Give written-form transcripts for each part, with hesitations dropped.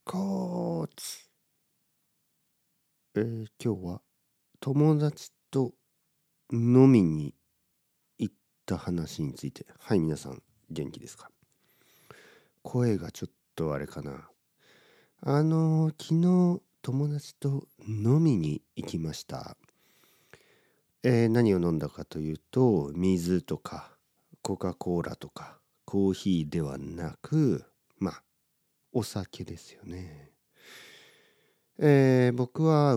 コーツ、今日は友達と飲みに行った話について。はい、皆さん元気ですか？声がちょっとあれかな。昨日友達と飲みに行きました。何を飲んだかというと、水とかコカ・コーラとかコーヒーではなく、お酒ですよね。僕は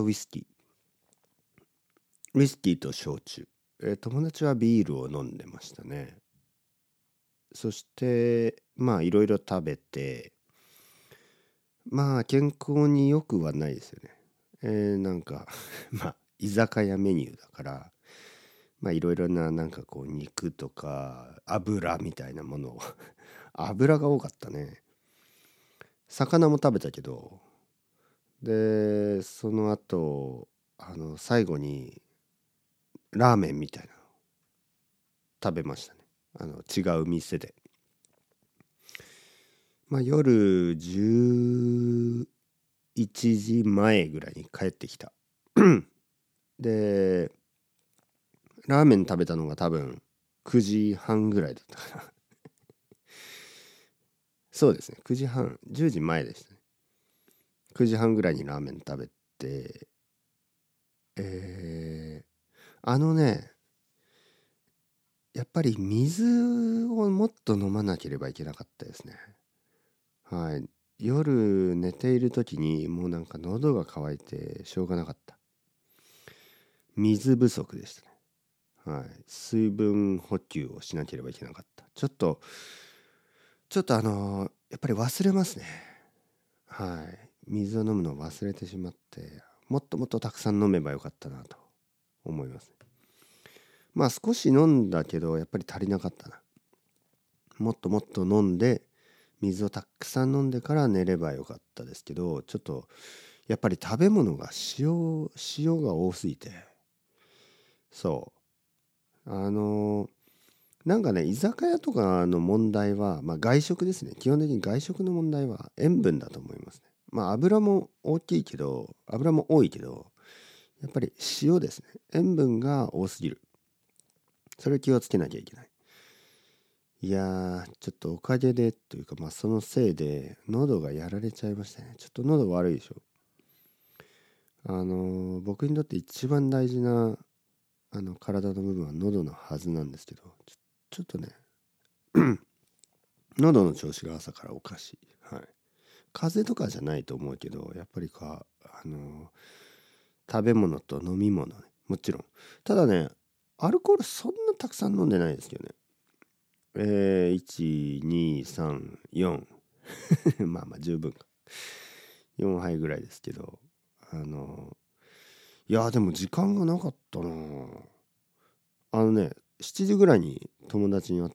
ウイスキーと焼酎、友達はビールを飲んでましたね。そしていろいろ食べて、健康に良くはないですよね。なんか居酒屋メニューだからいろいろな肉とか油みたいなものを油が多かったね。魚も食べたけど、でその後最後にラーメンみたいなの食べましたね。違う店で。夜11時前ぐらいに帰ってきた。でラーメン食べたのが多分9時半ぐらいだったかな。そうですね、9時半、10時前でしたね。9時半ぐらいにラーメン食べて、あのねやっぱり水をもっと飲まなければいけなかったですね。はい。夜寝ている時にもう喉が渇いてしょうがなかった。水不足でしたね。はい。水分補給をしなければいけなかった。ちょっとやっぱり忘れますね。はい。水を飲むのを忘れてしまって、もっともっとたくさん飲めばよかったなと思います。少し飲んだけどやっぱり足りなかったな。もっともっと飲んで、水をたくさん飲んでから寝ればよかったですけど、ちょっとやっぱり食べ物が塩が多すぎて、そう居酒屋とかの問題は外食ですね。基本的に外食の問題は塩分だと思いますね。油も多いけどやっぱり塩ですね。塩分が多すぎる。それ気をつけなきゃいけない。いやー、ちょっとおかげでというかそのせいで喉がやられちゃいましたね。ちょっと喉悪いでしょ。僕にとって一番大事な体の部分は喉のはずなんですけど、ちょっとね喉の調子が朝からおかしい。はい。風邪とかじゃないと思うけど、やっぱり食べ物と飲み物ね、もちろん。ただね、アルコールそんなたくさん飲んでないですけどね。1、2、3、4十分か。4杯ぐらいですけど、いやでも時間がなかったな。7時ぐらいに友達に会って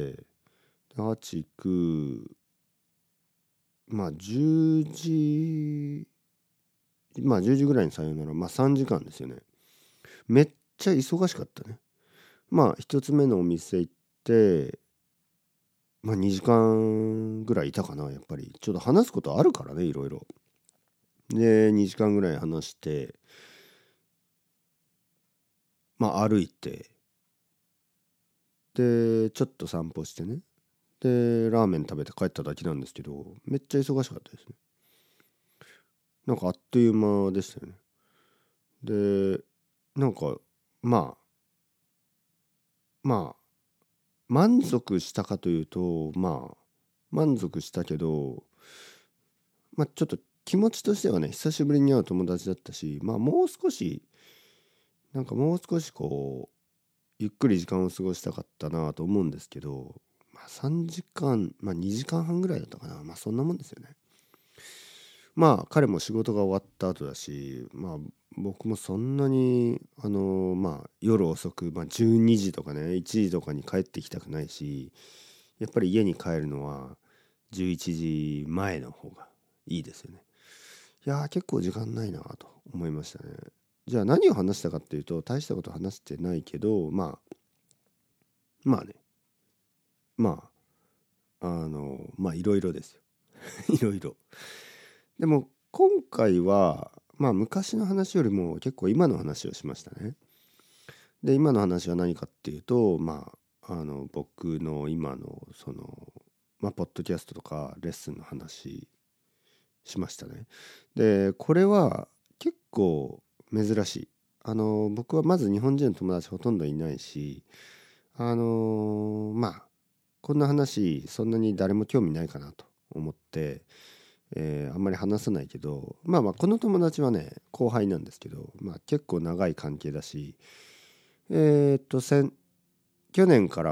、8、9、10時、10時ぐらいにさよなら、3時間ですよね。めっちゃ忙しかったね。一つ目のお店行って、2時間ぐらいいたかな。やっぱりちょっと話すことあるからね、いろいろ。で2時間ぐらい話して、歩いて、でちょっと散歩してね、でラーメン食べて帰っただけなんですけど、めっちゃ忙しかったですね。あっという間でしたよね。でまあまあ満足したかというと、満足したけど、ちょっと気持ちとしてはね、久しぶりに会う友達だったし、もう少しゆっくり時間を過ごしたかったなと思うんですけど、3時間2時間半ぐらいだったかな。そんなもんですよね。彼も仕事が終わった後だし、僕もそんなに夜遅く、12時とかね1時とかに帰ってきたくないし、やっぱり家に帰るのは11時前の方がいいですよね。いやー、結構時間ないなと思いましたね。じゃあ何を話したかっていうと、大したこと話してないけど、ね、いろいろですよ。いろいろ。 でも今回は昔の話よりも結構今の話をしましたね。で今の話は何かっていうと僕の今のポッドキャストとかレッスンの話しましたね。でこれは結構珍しい。僕はまず日本人の友達ほとんどいないし、こんな話そんなに誰も興味ないかなと思って、あんまり話さないけど、この友達はね後輩なんですけど、結構長い関係だし、去年から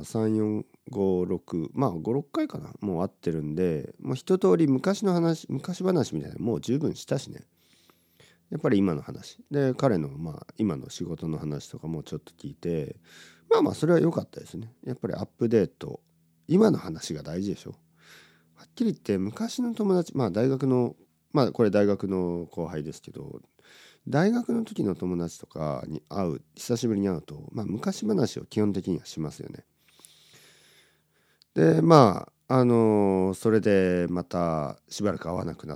345656回かな、もう会ってるんで、もう一通り昔話みたいなもう十分したしね。やっぱり今の話で彼の今の仕事の話とかもちょっと聞いて、それは良かったですね。やっぱりアップデート、今の話が大事でしょ。はっきり言って昔の友達、大学のこれ大学の後輩ですけど、大学の時の友達とかに久しぶりに会うと、昔話を基本的にはしますよね。でそれでまたしばらく会わなくなって、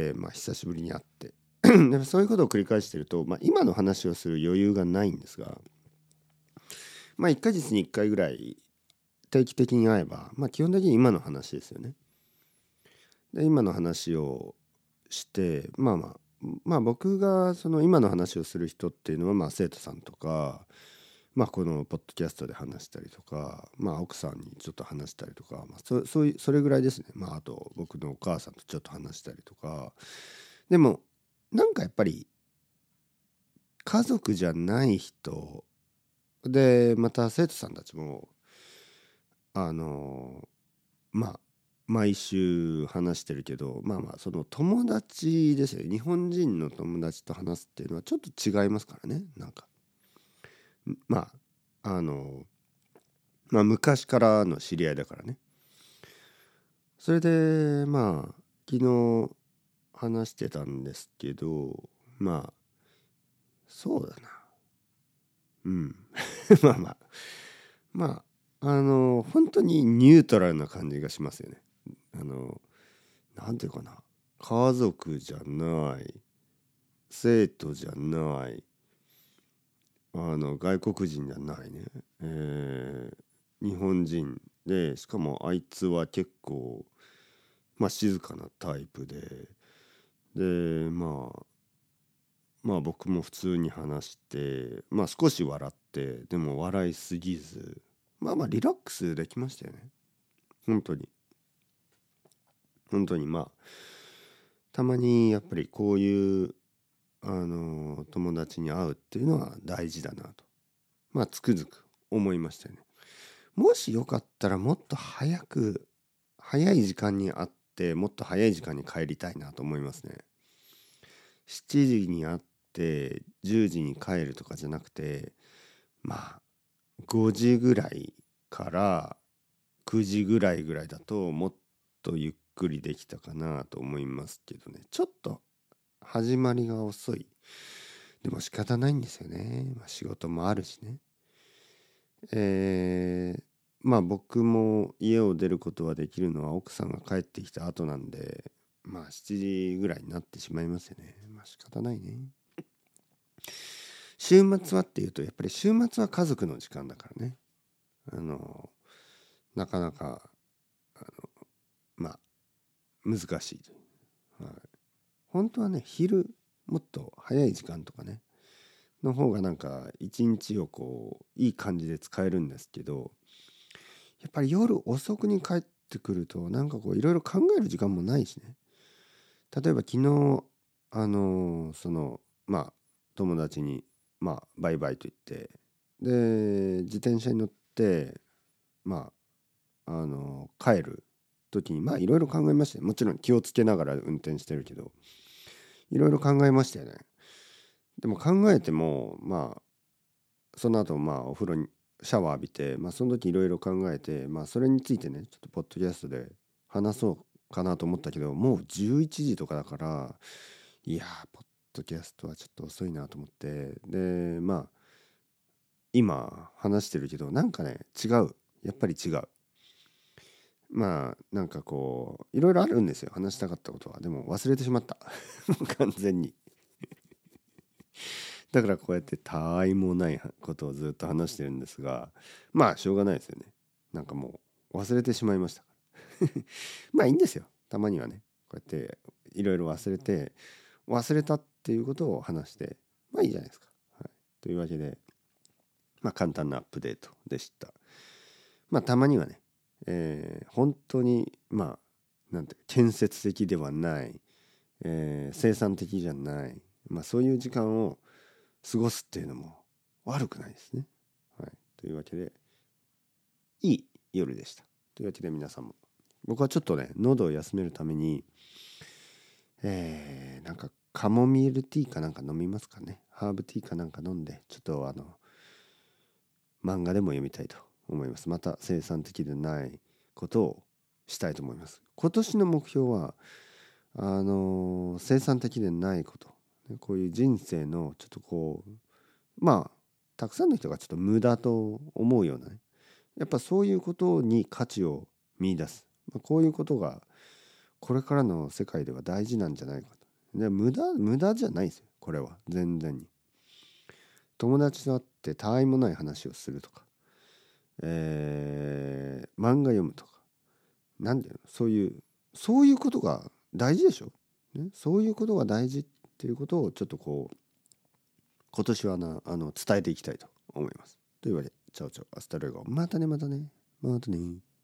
久しぶりに会ってでそういうことを繰り返していると、今の話をする余裕がないんですが、1ヶ月に1回ぐらい定期的に会えば、基本的に今の話ですよね。で今の話をして僕がその今の話をする人っていうのは生徒さんとか、このポッドキャストで話したりとか、奥さんにちょっと話したりとか、それぐらいですね。あと僕のお母さんとちょっと話したりとか。でもなんかやっぱり家族じゃない人で、また生徒さんたちも毎週話してるけど、その友達ですよね。日本人の友達と話すっていうのはちょっと違いますからね。なんか昔からの知り合いだからね。それで昨日話してたんですけど、そうだな。うん。まあまあ本当にニュートラルな感じがしますよね。なんていうかな、家族じゃない、生徒じゃない、外国人じゃないね、日本人で、しかもあいつは結構静かなタイプで僕も普通に話して、少し笑って、でも笑いすぎず、リラックスできましたよね。本当にたまにやっぱりこういう友達に会うっていうのは大事だなとつくづく思いましたよね。もしよかったらもっと早い時間に会って、もっと早い時間に帰りたいなと思いますね。7時に会って10時に帰るとかじゃなくて、5時ぐらいから9時ぐらいだともっとゆっくりできたかなと思いますけどね。ちょっと始まりが遅い。でも仕方ないんですよね。仕事もあるしね。僕も家を出ることはできるのは奥さんが帰ってきた後なんで、7時ぐらいになってしまいますよね。仕方ないね。週末はっていうと、やっぱり週末は家族の時間だからね。なかなか難しいという、本当はね、もっと早い時間とかねの方がなんか一日をいい感じで使えるんですけど、やっぱり夜遅くに帰ってくるとなんかいろいろ考える時間もないしね。例えば昨日友達にバイバイと言って、で自転車に乗って帰る時にいろいろ考えましたよ。もちろん気をつけながら運転してるけど、いろいろ考えましたよね。でも考えてもその後お風呂にシャワー浴びて、その時いろいろ考えて、それについてねちょっとポッドキャストで話そうかなと思ったけど、もう11時とかだから、いやポッドキャストはちょっと遅いなと思って、で今話してるけどなんかね違う、やっぱり違う。 まあなんかこういろいろあるんですよ、話したかったことは。でも忘れてしまった完全に。だからこうやってたわいもないことをずっと話してるんですが、まあしょうがないですよね。なんかもう忘れてしまいましたからまあいいんですよ、たまにはね。こうやっていろいろ忘れたっていうことを話してまあいいじゃないですか。はい、というわけで、まあ簡単なアップデートでした。まあたまにはね、本当にまあなんて建設的ではない、生産的じゃない、まあそういう時間を過ごすっていうのも悪くないですね。はい、というわけでいい夜でした。というわけで皆さんも、僕はちょっとね喉を休めるために、なんかカモミールティーかなんか飲みますかね。ハーブティーかなんか飲んでちょっと漫画でも読みたいと思います。また生産的でないことをしたいと思います。今年の目標は生産的でないこと、こういう人生のちょっとこうまあたくさんの人がちょっと無駄と思うようなね、やっぱそういうことに価値を見出す、こういうことがこれからの世界では大事なんじゃないかと。で無駄じゃないですよ、これは全然に。友達と会ってたわいもない話をするとか、漫画読むとか、なんていうの、そういうことが大事でしょ、ね、そういうことが大事っていうことをちょっとこう今年は伝えていきたいと思います。というわけで、チャオチャオ、アスタルエゴ、またねまたねまたね。